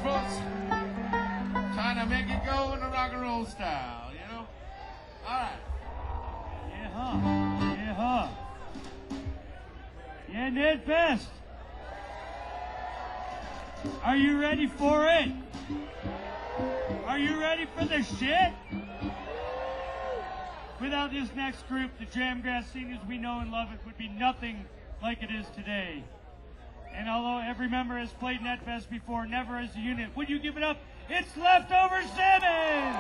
folks. Trying to make it go in the rock and roll style, you know? All right. Yeah, Yeah, Ned Best. Are you ready for it? Are you ready for the shit? Without this next group, the Jamgrass Scene as we know and love it would be nothing like it is today. And although every member has played Netfest before, never as a unit, would you give it up? It's Leftover Salmon!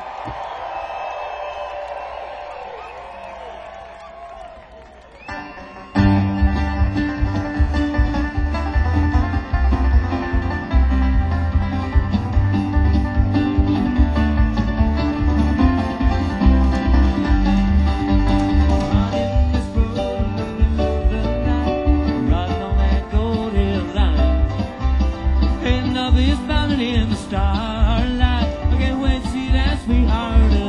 In the starlight, I can't wait to see that sweetheart.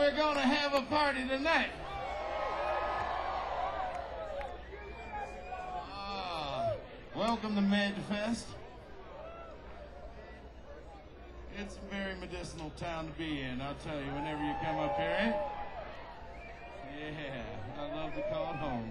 we're gonna have a party tonight. Welcome to Medfest. It's a very medicinal town to be in, I'll tell you, whenever you come up here, eh? Yeah, I love to call it home.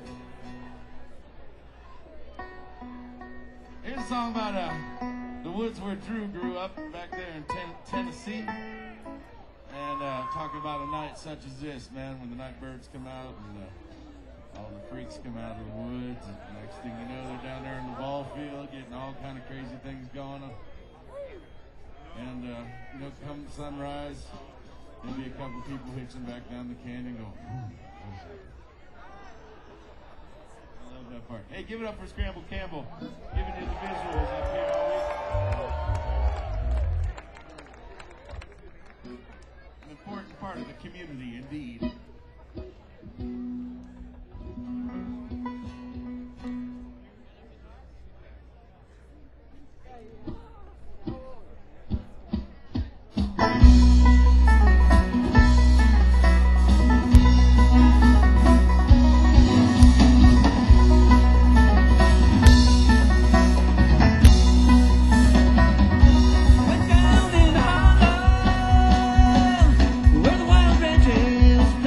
Here's a song about the woods where Drew grew up back there in Tennessee. And talking about a night such as this, man, when the night birds come out and all the freaks come out of the woods. And next thing you know, they're down there in the ball field getting all kind of crazy things going on. And, you know, come sunrise, there'll be a couple people hitching back down the canyon going, I love that part. Hey, give it up for Scramble Campbell, giving you the visuals up here all week. An important part of the community, indeed. Went down in Harlem, where the wild ranch is.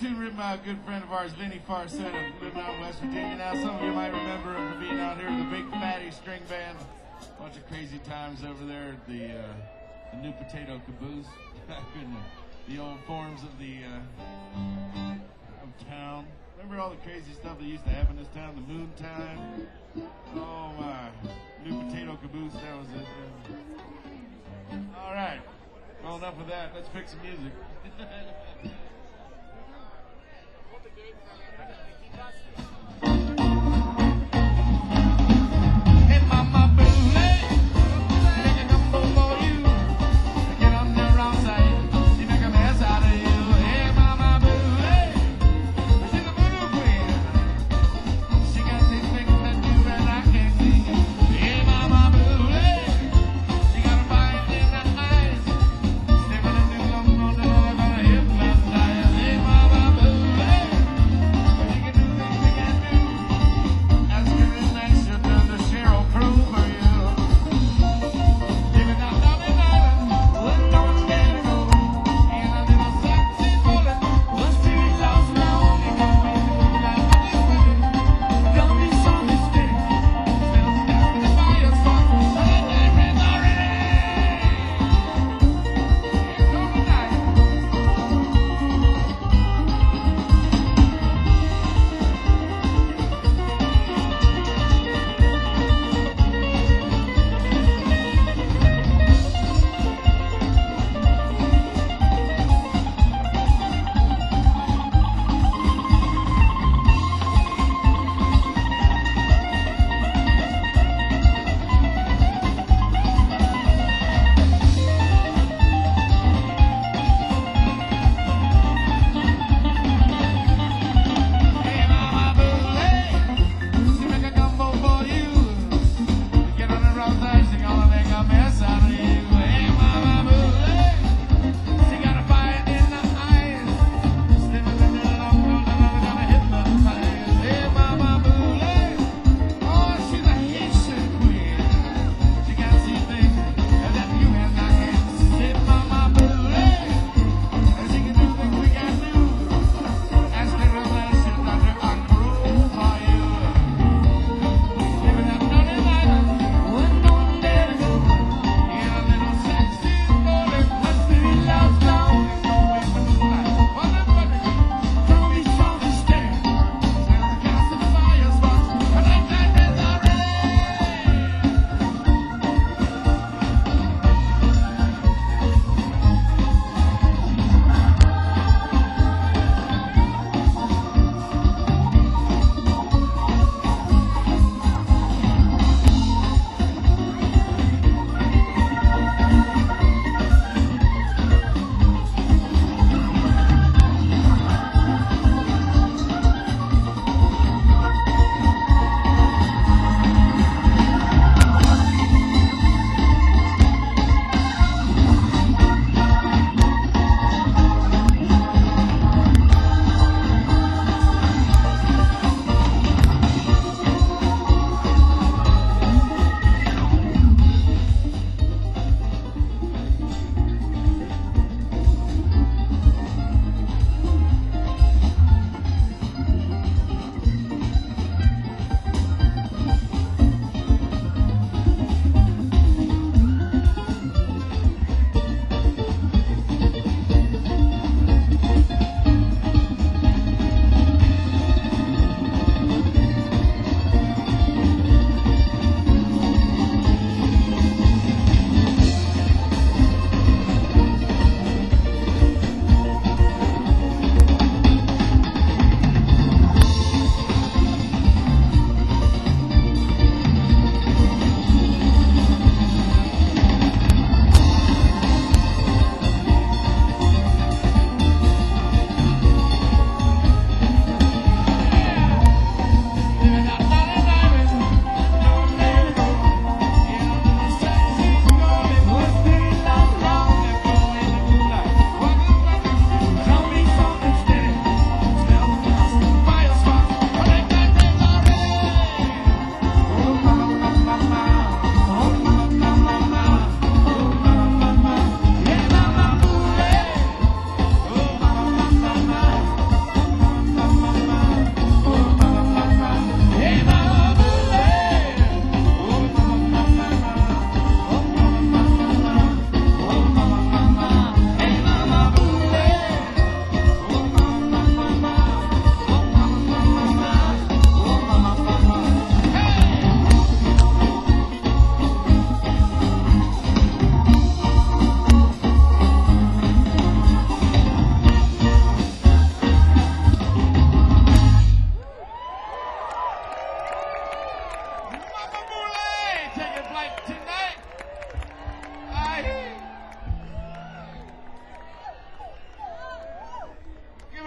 tune written by a good friend of ours, Vinny Farset, of living out in West Virginia now. Some of you might remember him from being out here with the Big Fatty String Band. Bunch of crazy times over there at the New Potato Caboose. Back in the old forms of of town. Remember all the crazy stuff that used to happen in this town? The Moon Time. Oh my. New Potato Caboose, that was it. All right. Well, enough of that. Let's pick some music. Hey, mama, boo, hey. Make a gumbo for you. Get on the wrong side. She make a mess out of you. Hey, mama, boo, hey. She's a voodoo queen. She got these things that do and I can't see. Hey, mama, boo, hey. She got a fire in her eyes. Sniffing and do something on the other, gonna hypnotize. Hey, mama, boo, hey.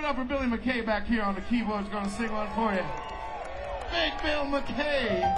it up for Billy McKay back here on the keyboards, gonna sing one for you. Big Bill McKay.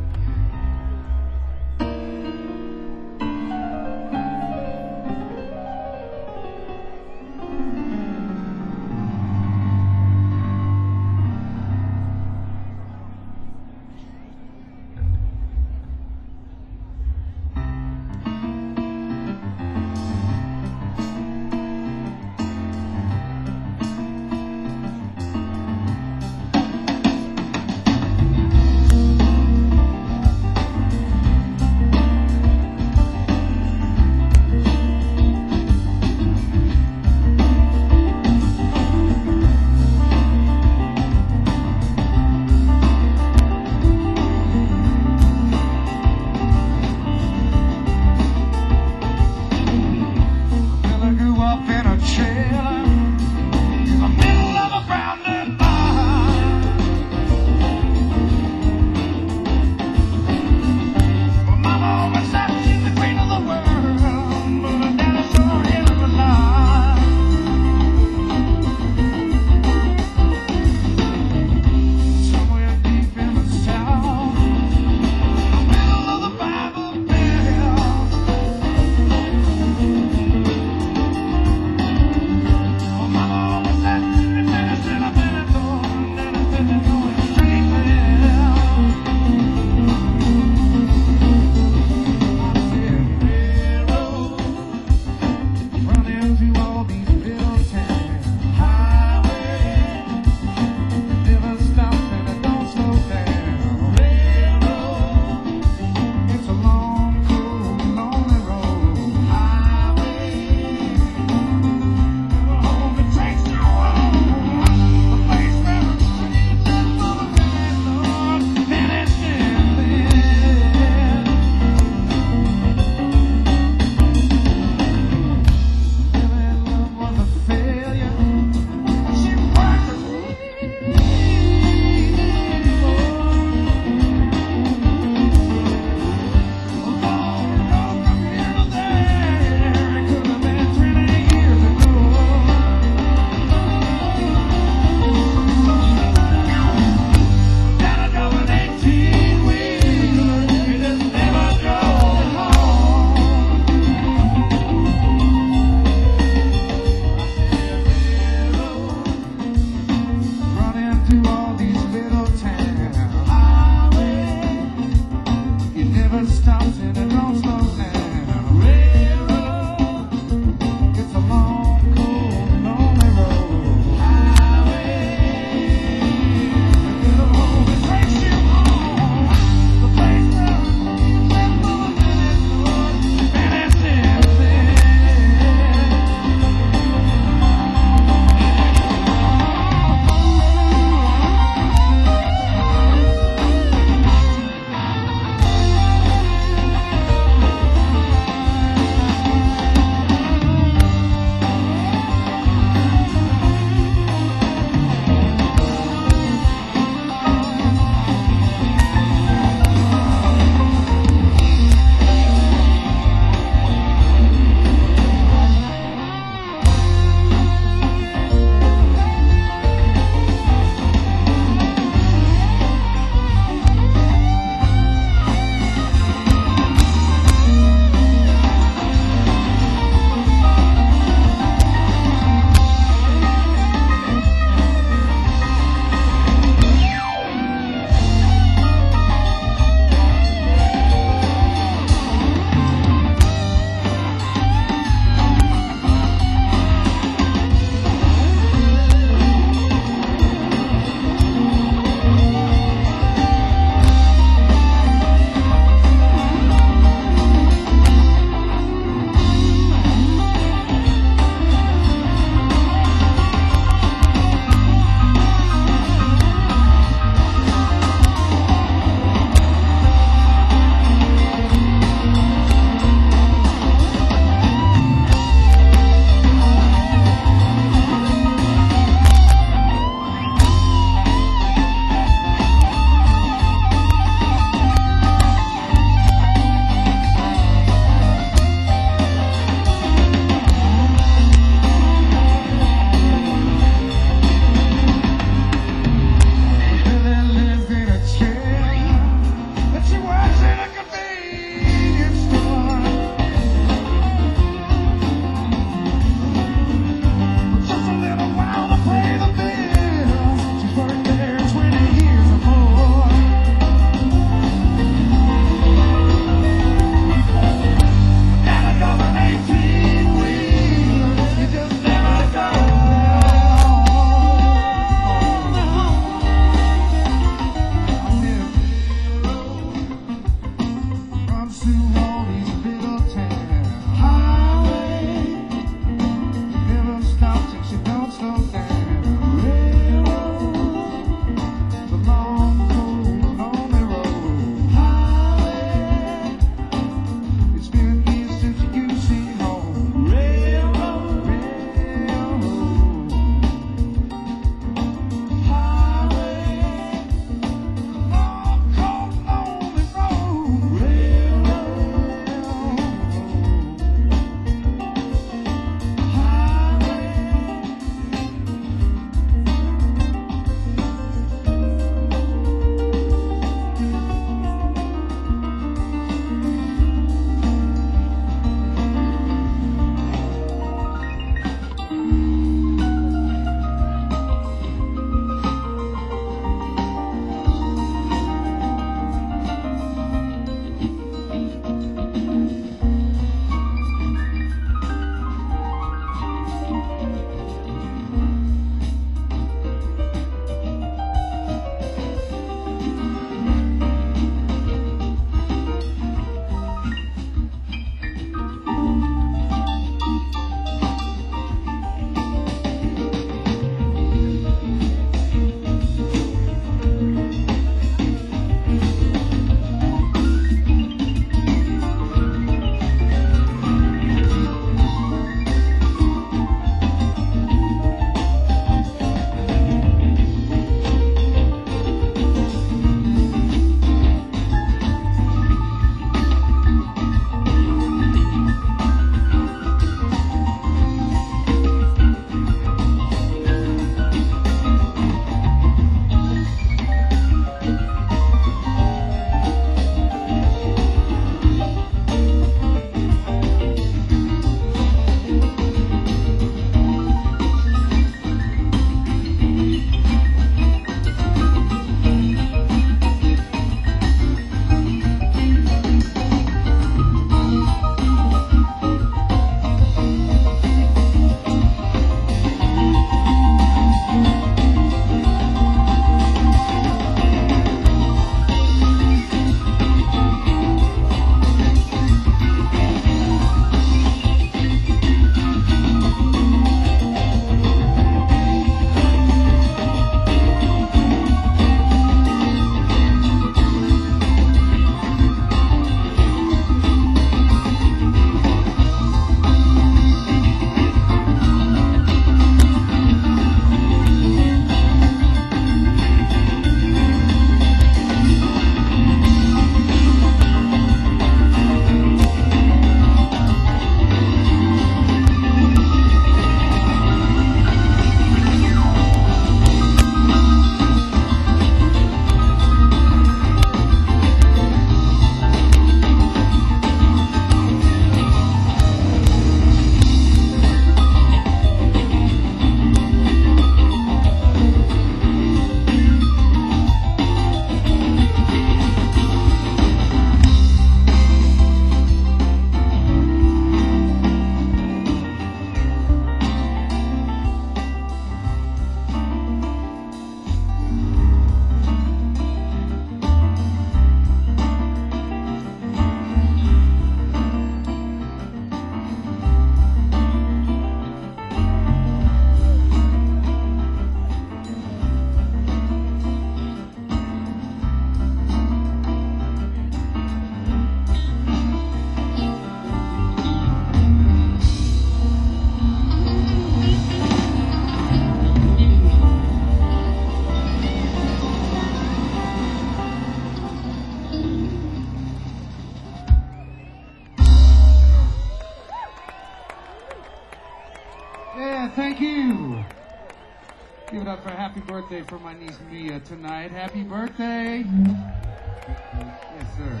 Yeah, thank you. Give it up for a happy birthday for my niece Mia tonight. Happy birthday. Yes, sir.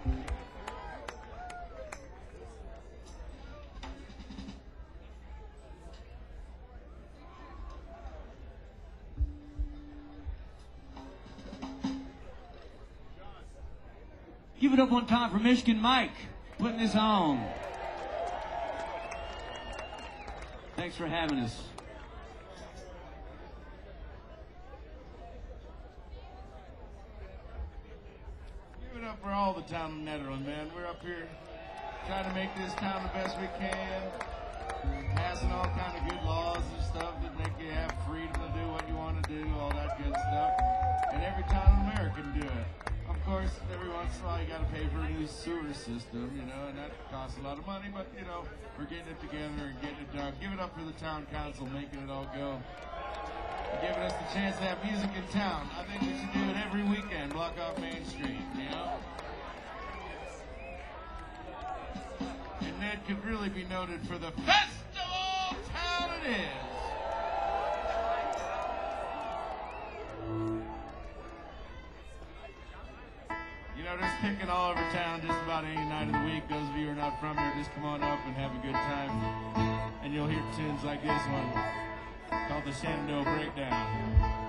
Give it up one time for Michigan Mike, putting this on. Thanks for having us. Give it up for all the town of Nederland, man. We're up here trying to make this town the best we can, passing all kind of good laws and stuff that make you have freedom to do what you want to do, all that good stuff. And every town in America can do it. Of course, every once in a while you got to pay for a new sewer system, you know, and that costs a lot of money, but, you know, we're getting it together and getting it done. Give it up for the town council making it all go. And giving us the chance to have music in town. I think we should do it every weekend, block off Main Street, you know? And Ned could really be noted for the festival town it is. You know, there's picking all over town just about any night of the week. Those of you who are not from here, just come on up and have a good time. And you'll hear tunes like this one called the Shenandoah Breakdown.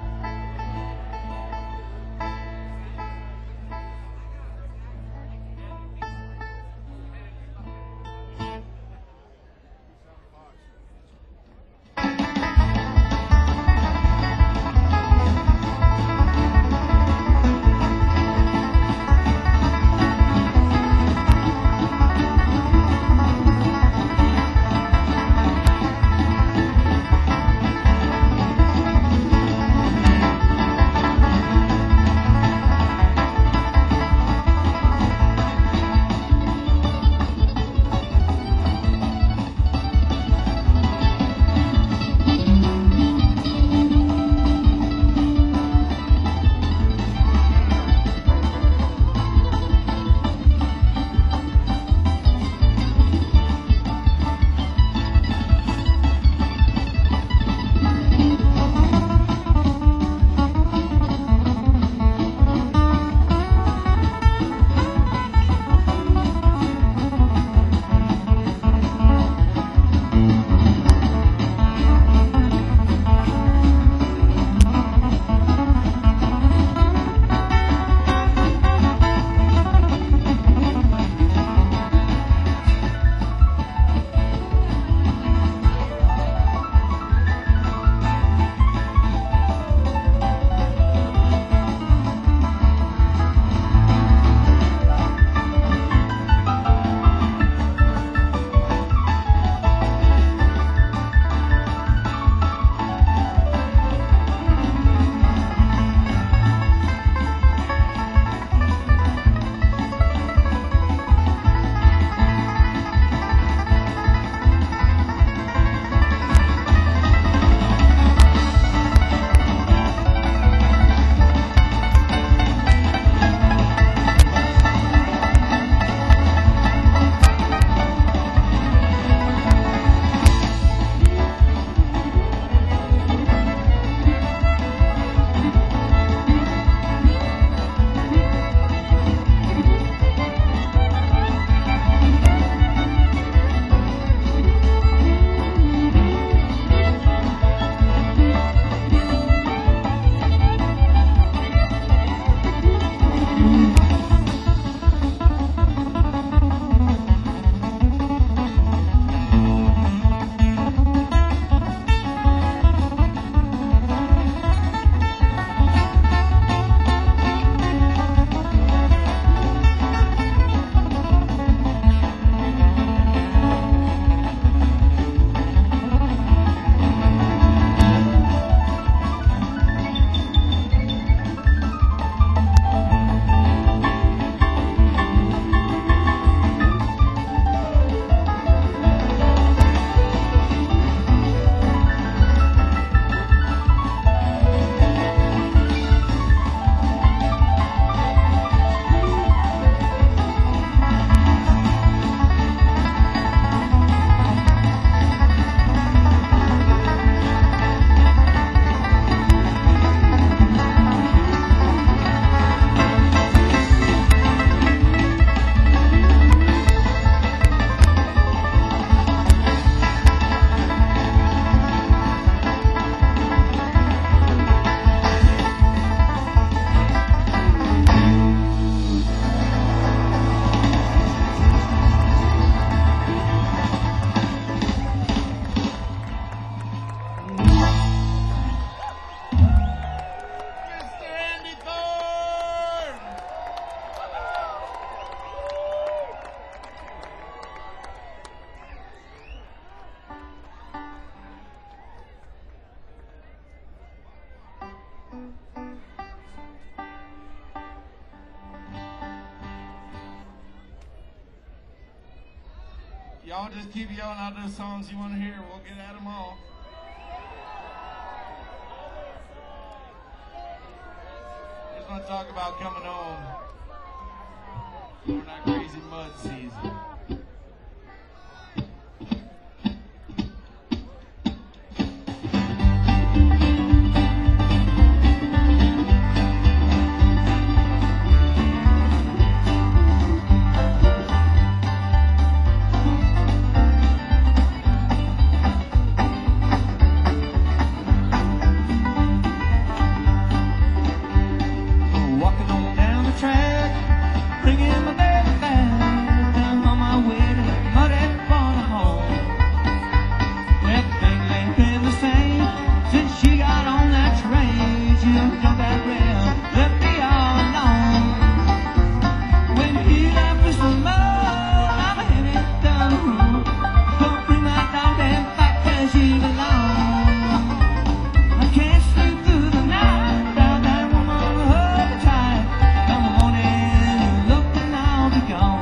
Y'all just keep yelling out those songs you want to hear. We'll get at them all. Just want to talk about coming home during that crazy mud season. Walking on down the track, bringing my baby back. I'm on my way to the muddy corner home. Everything ain't been the same since she got on that train. She jumped that rail, left me all alone. When he left me some mud, I'm headed down the road. Gonna bring my darling back where she belongs. I can't sleep through the night without that woman hold me tight. Come morning, look and I'll be gone.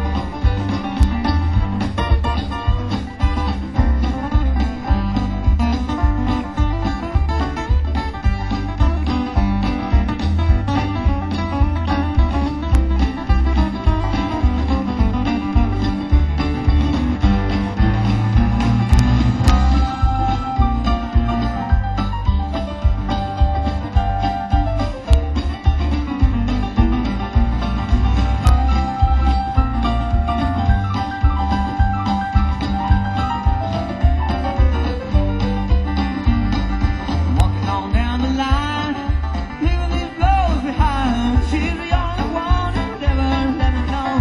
Walking on down the line, leaving these blows behind. She's the only one who'd ever let me know.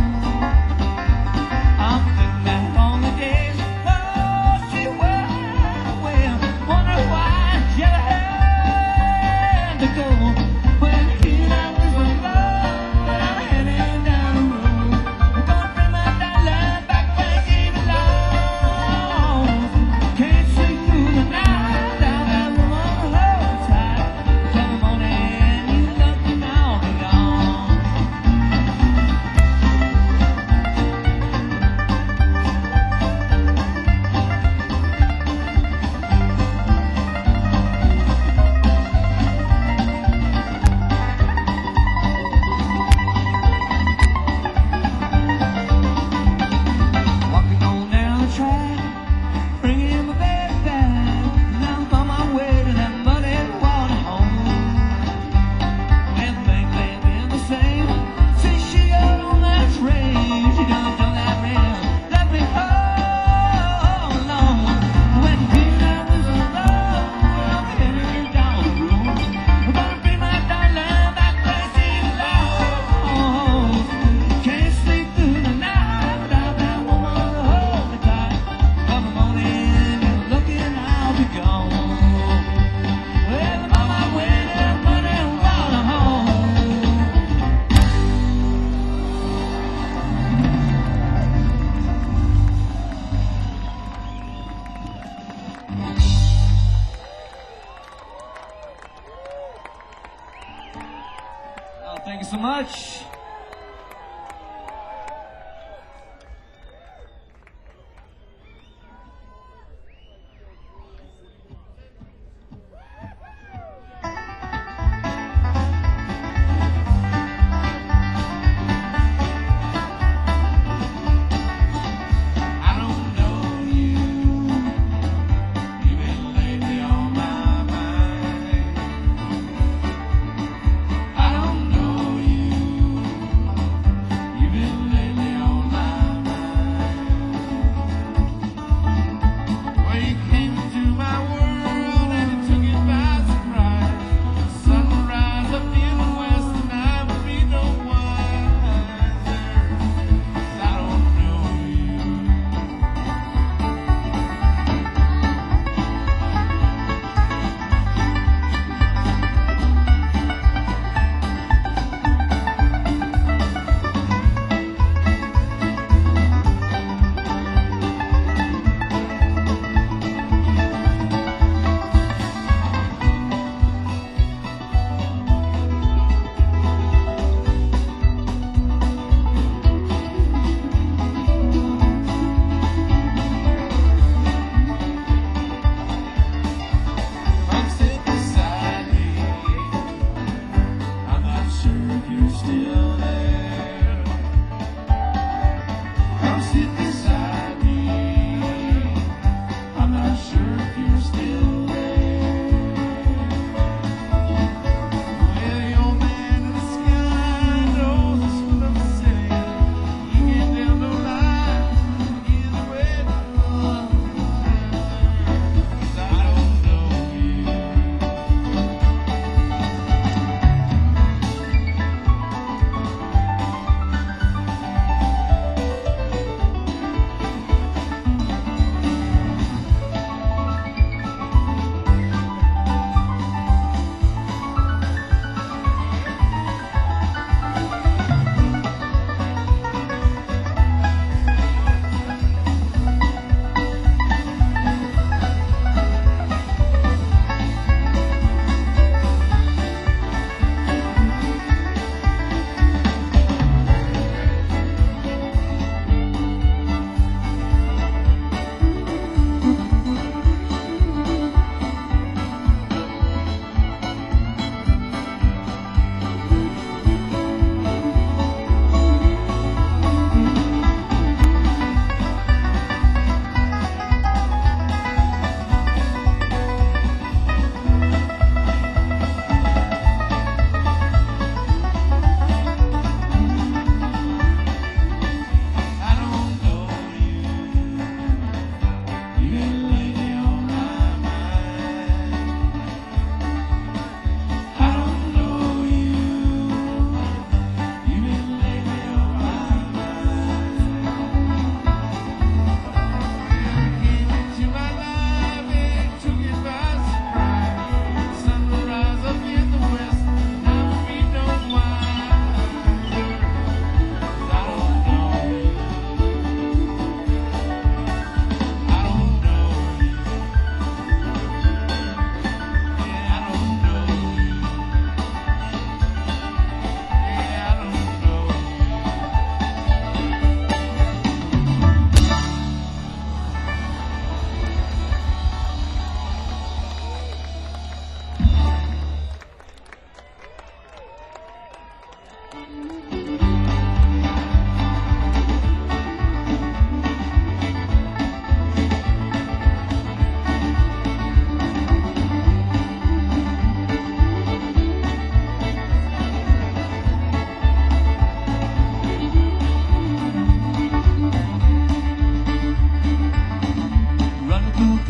I'm thinking back on the days before she went away. Wonder why she ever had to go. When he left me some love, I'm heading down the road. I'm gonna bring my darling back where she belongs. Can't sleep through the night without that woman hold me tight. Come morning, you look and I'll be gone. Walking on down the track, bringing my baby back. Now I'm on my way to that muddy water home. Everything ain't been the same since she got on that train. She jumped on that rail, left me all alone. When he left me some love, I'm heading down the road. I'm gonna bring my darling back where she belongs. Can't sleep through the night without that woman to hold me tight. Come morning, you looking, I'll be gone. Well, I'm on my way to that muddy water home. Oh, thank you so much. I don't know you. You've been lately on my mind. I don't know you.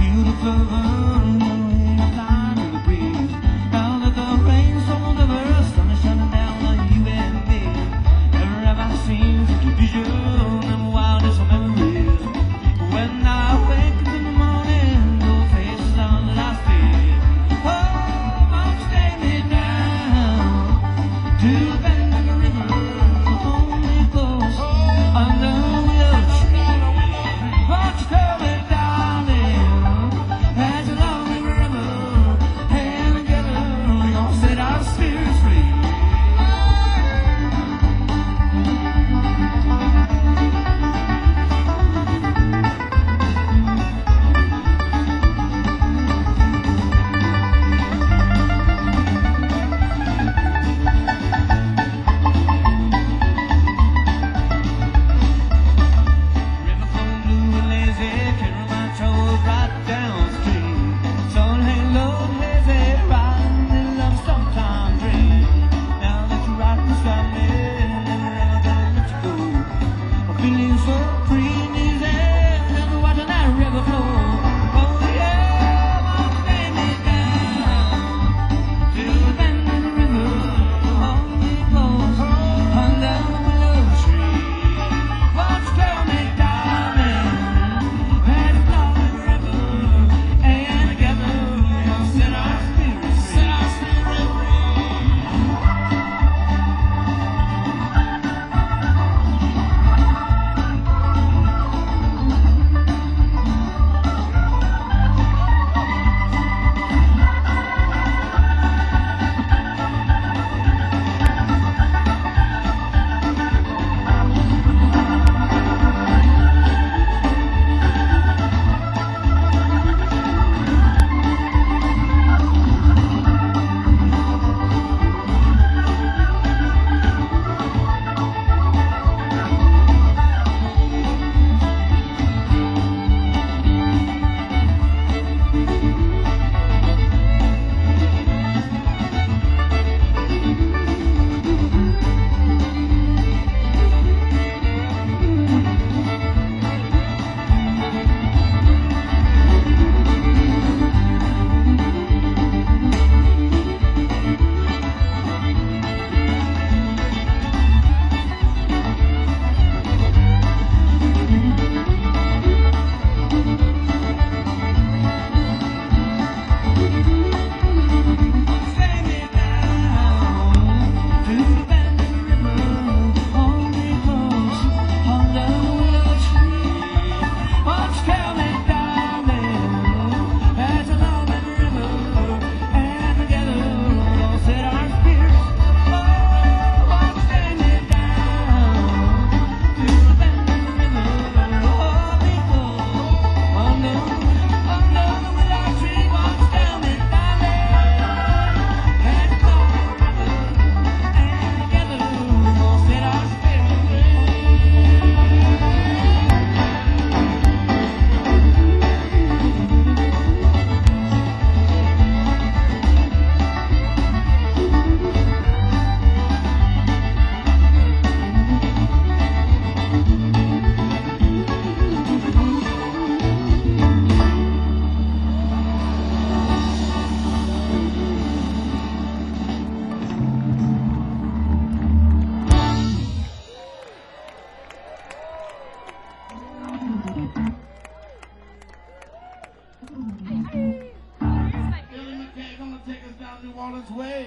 Orleans way.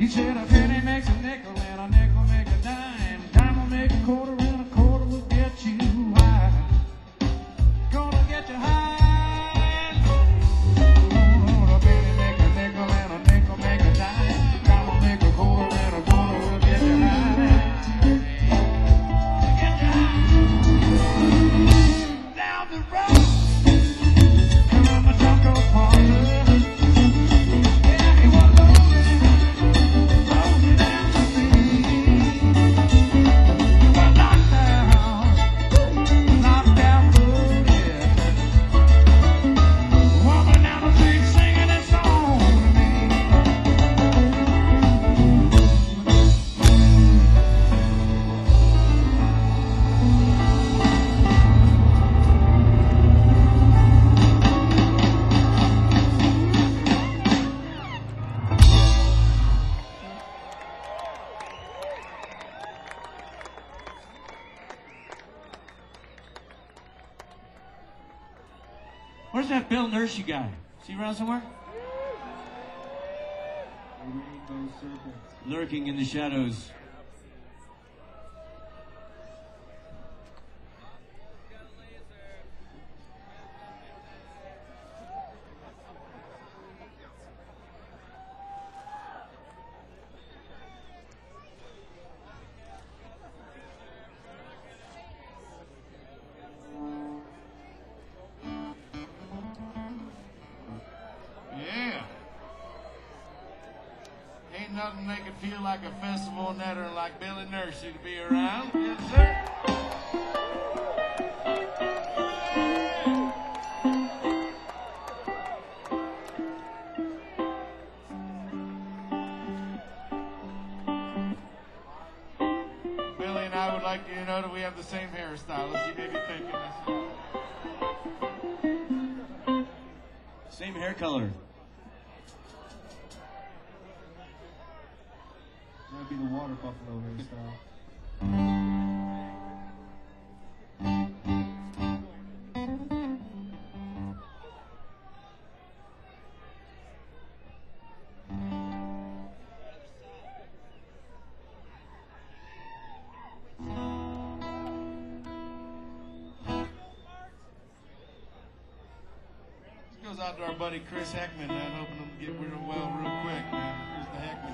He said a penny makes a nickel and a nickel make a dime. Dime will make a quarter and a quarter will get you high. Gonna get you high. Oh, a penny make a nickel and a nickel make a dime. Dime will make a quarter and a quarter will get you high. Get you high. Down the road. Come the Taco Parlor. Where's that Bill Nurse guy? Is he around somewhere? Lurking in the shadows. Nothing make it feel like a festival netter like Billy Nursery to be around. Yes, sir. Billy and I would like you to know that we have the same hairstylist. You may be thinking Same hair color. That'd be the water buffalo hairstyle. This goes out to our buddy Chris Heckman, man. Hoping him to get rid of well real quick, man. Here's the Heckman.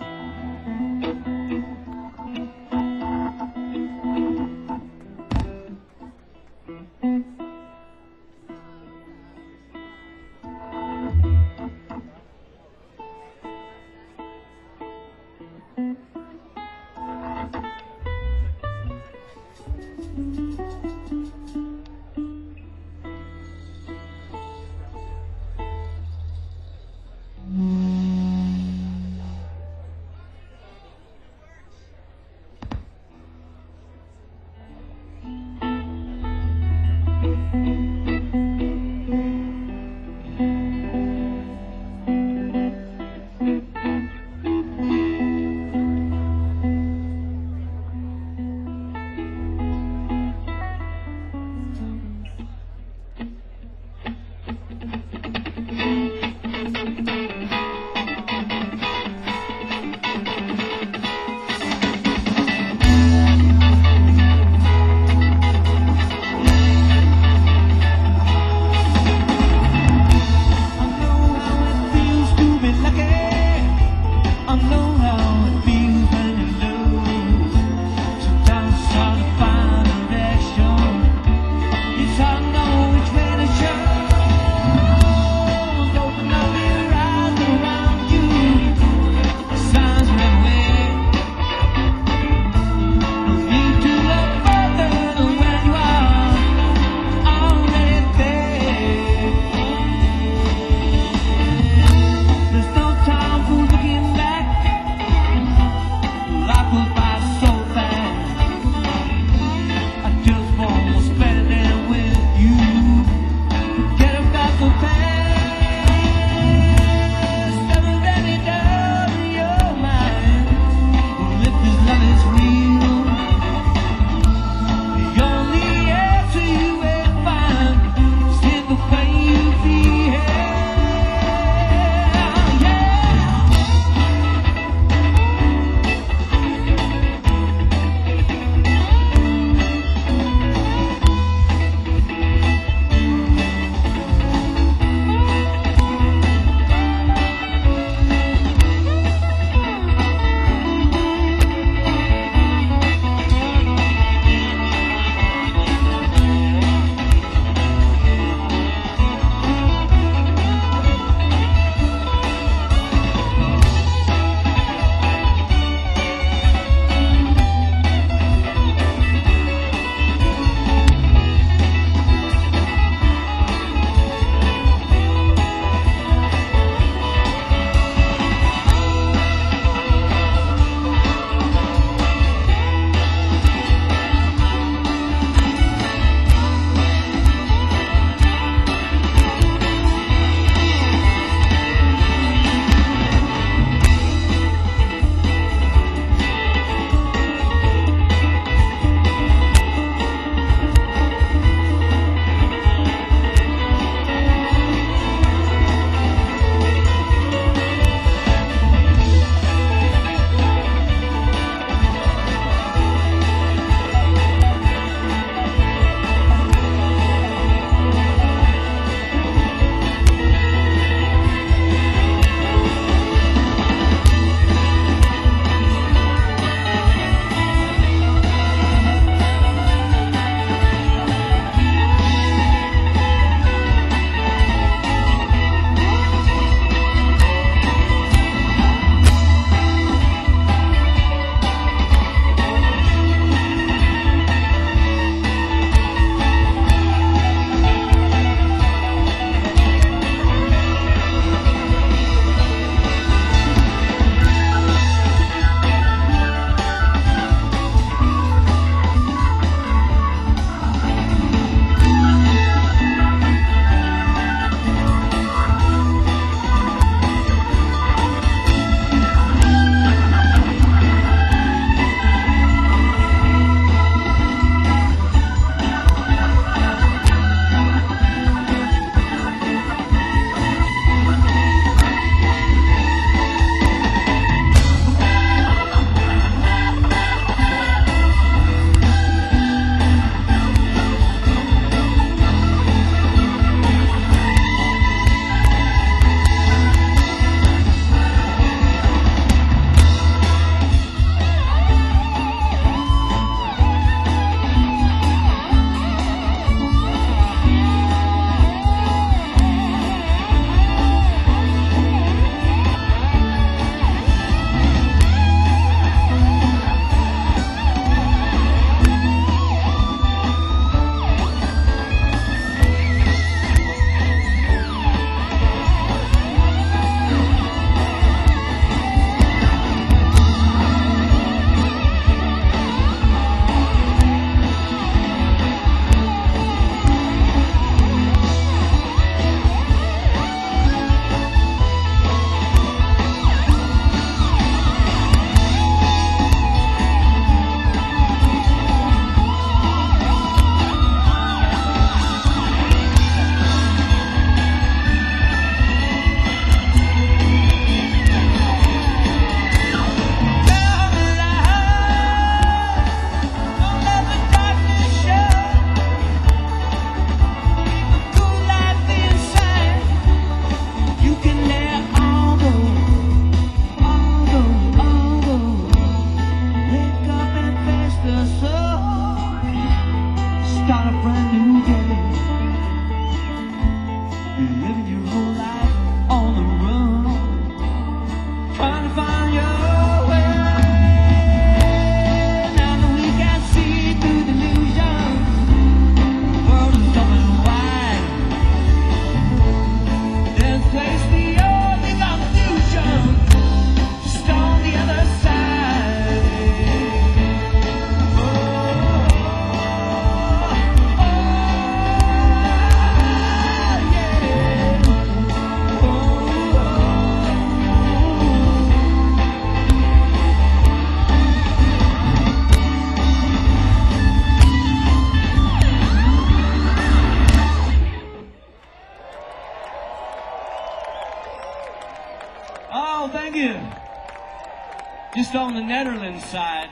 Oh, thank you. Just on the Netherlands side.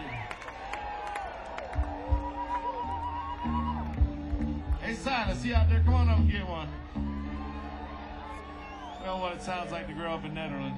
Hey, Silas, you out there? Come on up and get one. You know what it sounds like to grow up in Netherlands.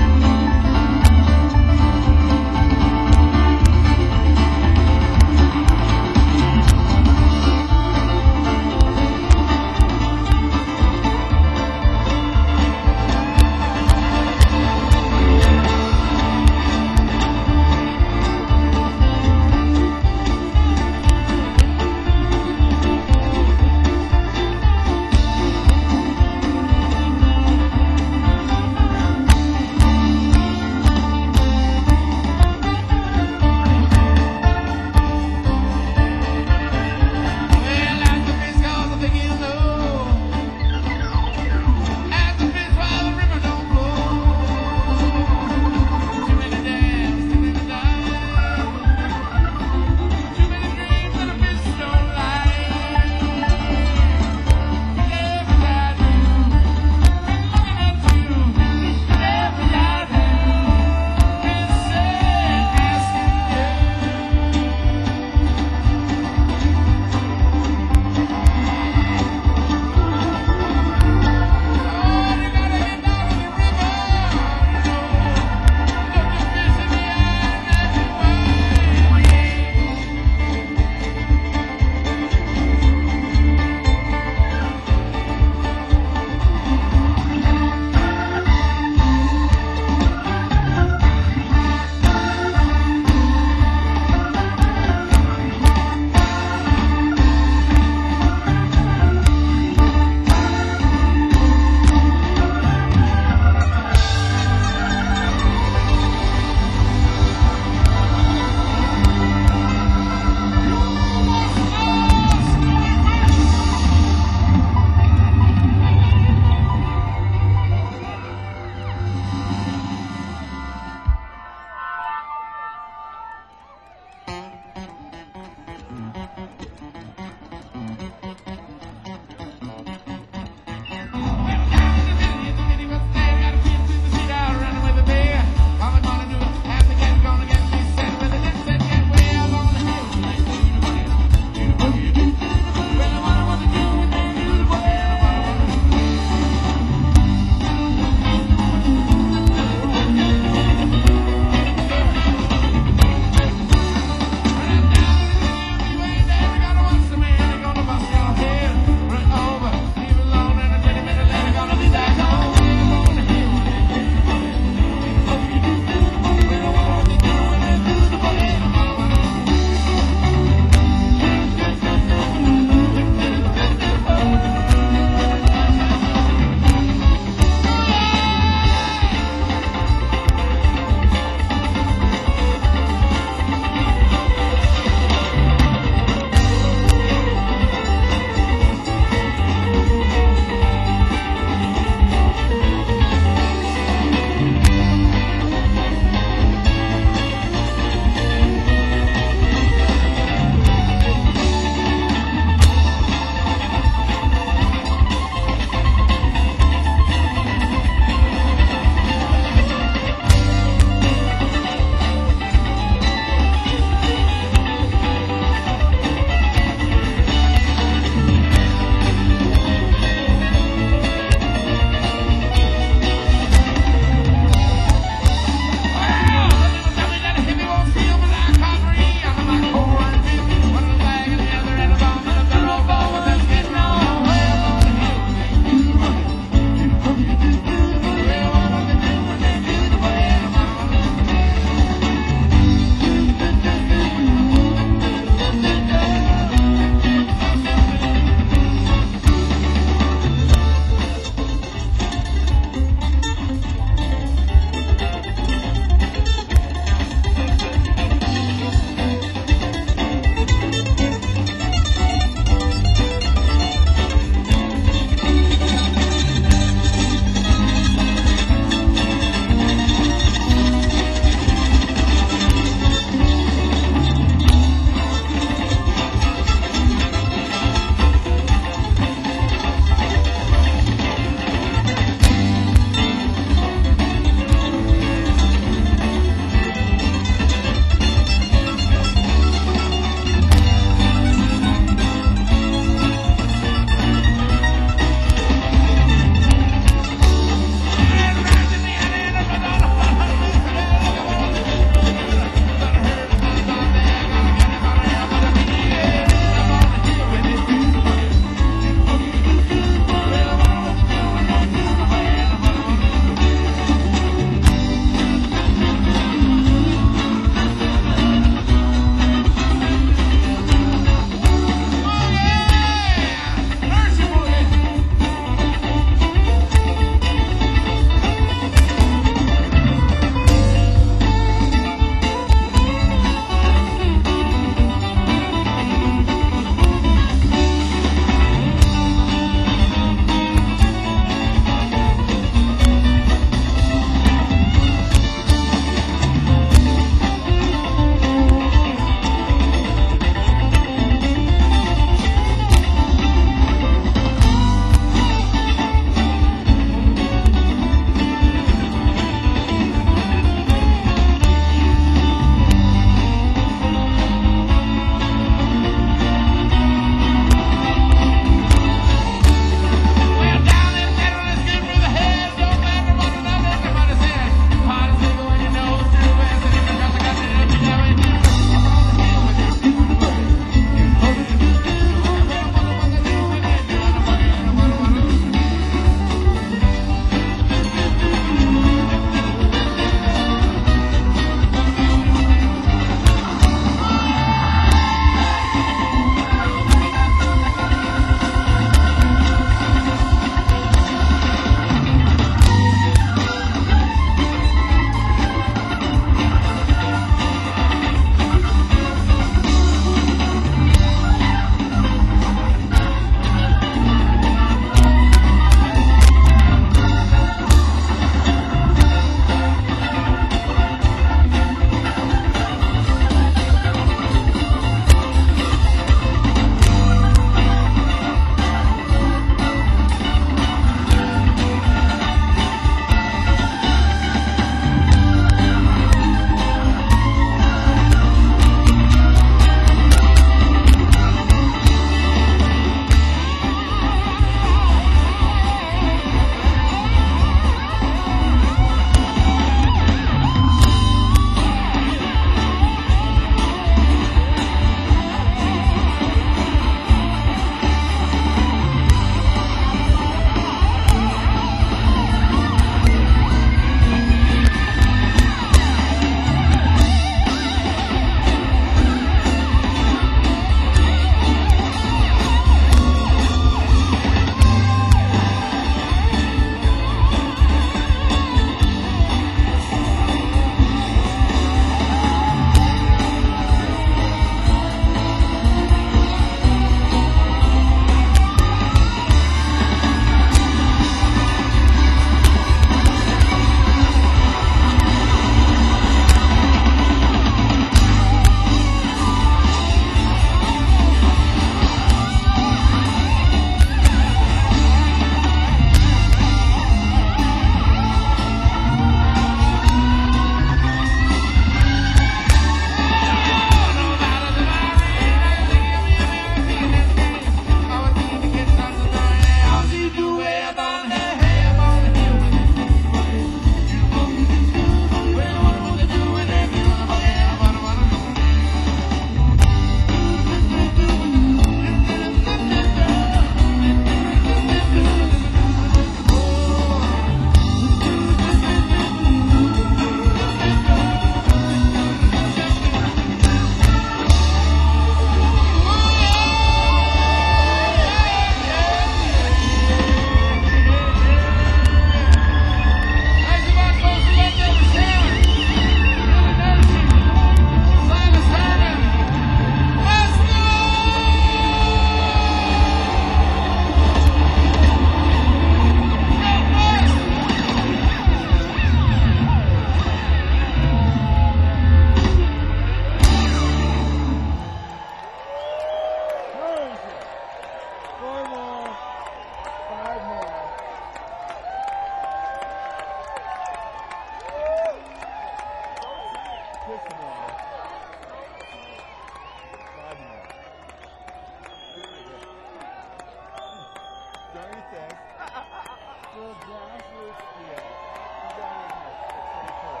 for a grassroots deal, you gotta admit, it's pretty cool.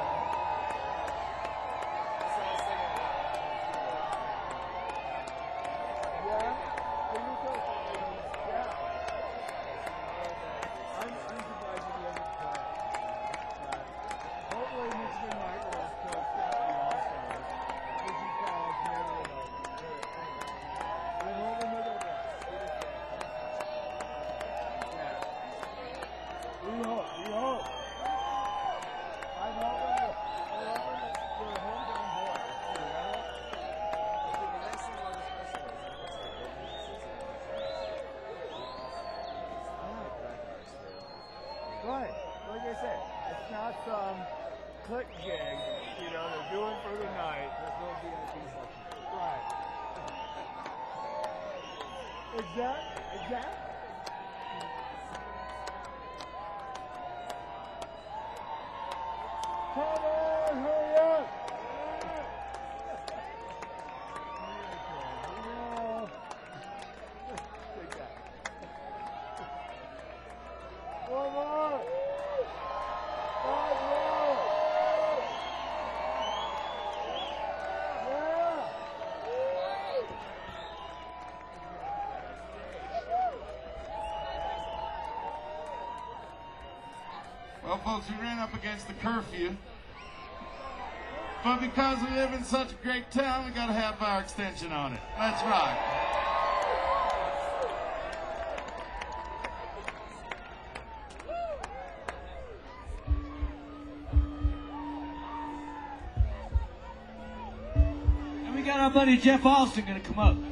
Yeah? Can you tell yeah. I'm surprised you haven't played. Hopefully Michigan Mike will still start the All-Stars. As you call us, maybe I'm hoping that they'll yeah. We hope. I'm hoping that you're a hometown boy. Right, like I said, it's not some click gig, you know, they're doing for the night. There's no VIP section. Right. Exactly. Come on, hurry up! Take that. One more! 5 more! Yeah! Well, folks, we ran up against the curfew. But because we live in such a great town, we got a half-hour extension on it. Let's rock. And we got our buddy Jeff Alston gonna come up.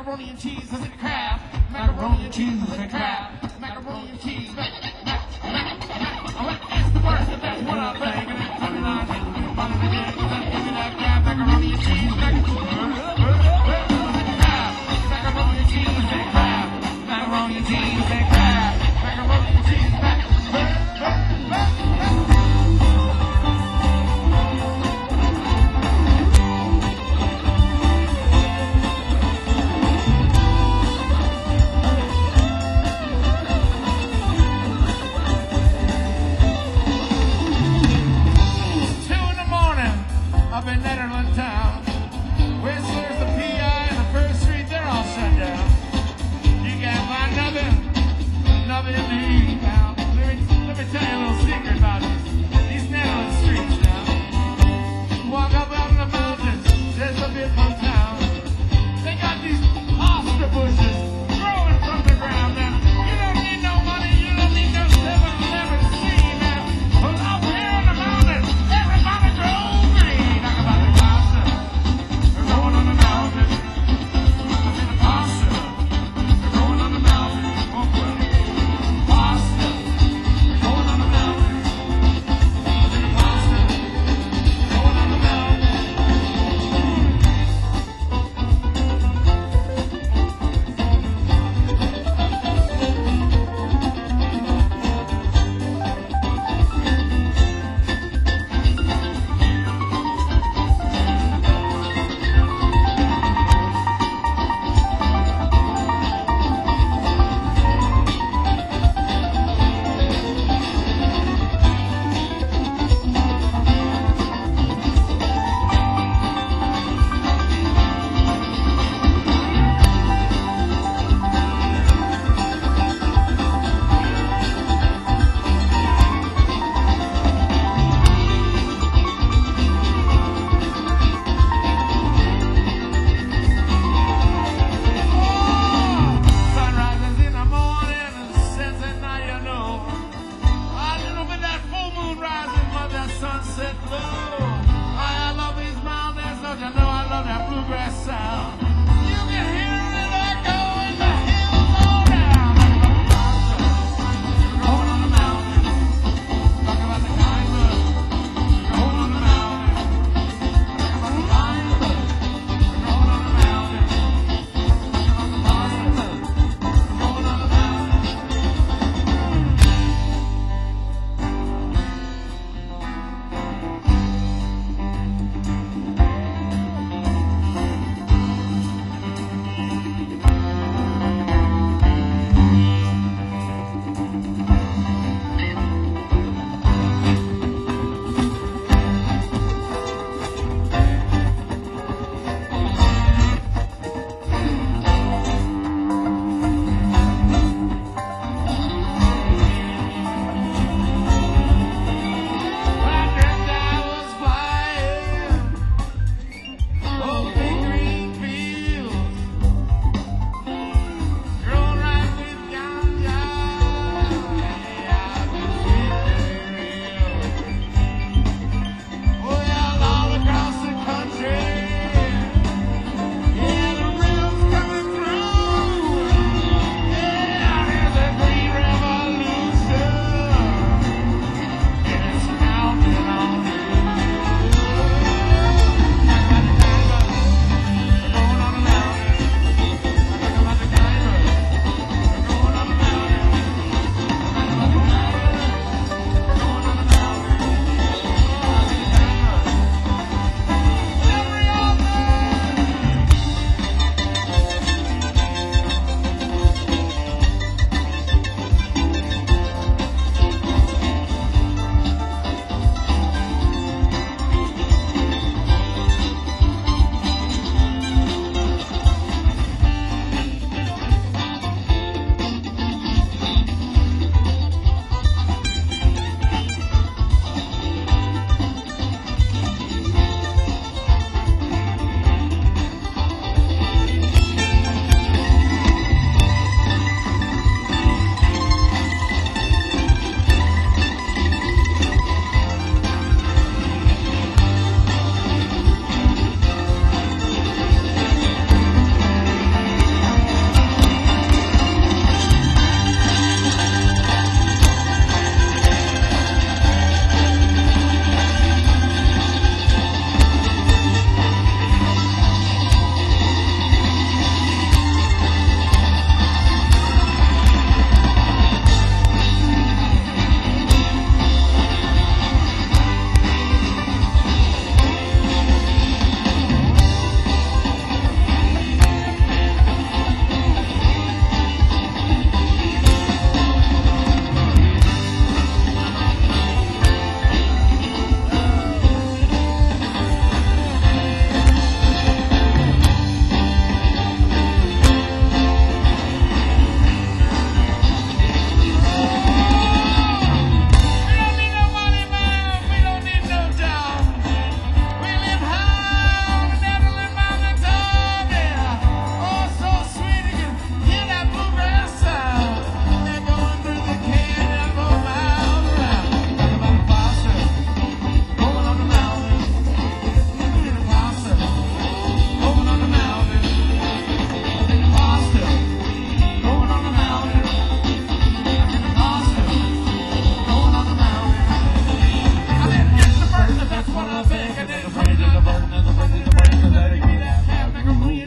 Macaroni and cheese and crab. Macaroni and cheese and crab. Macaroni and cheese. It's the worst, but that's what I'm thinking. Macaroni and cheese. Macaroni and cheese and crab. Macaroni and cheese and crab. Macaroni and cheese. Up in Netherland town, we're so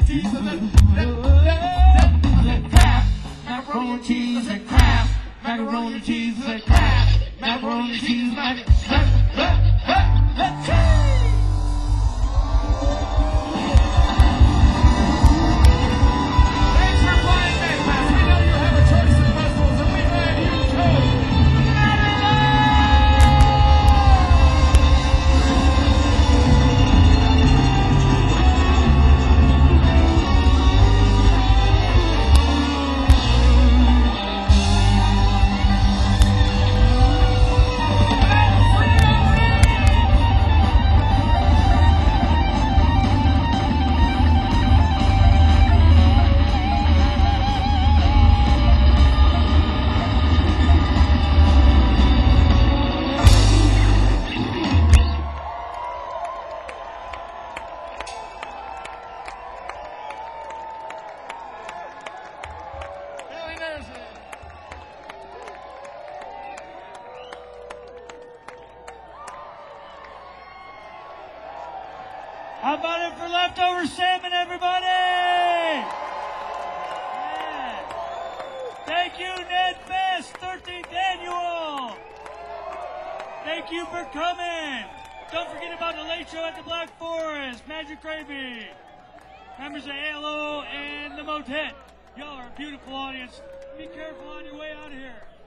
cheese and Macaroni and cheese and crap. Macaroni and cheese and crap. Macaroni and cheese and crap. Thanks for playing NetFest. We know you have a choice of festivals, and we've had you too. How about it for leftover salmon, everybody? Yeah. Thank you, NetFest 13th Annual. Thank you for coming. Don't forget about the late show at the Black Forest, Magic Gravy, members of ALO and the Motet. Y'all are a beautiful audience. Be careful on your way out of here.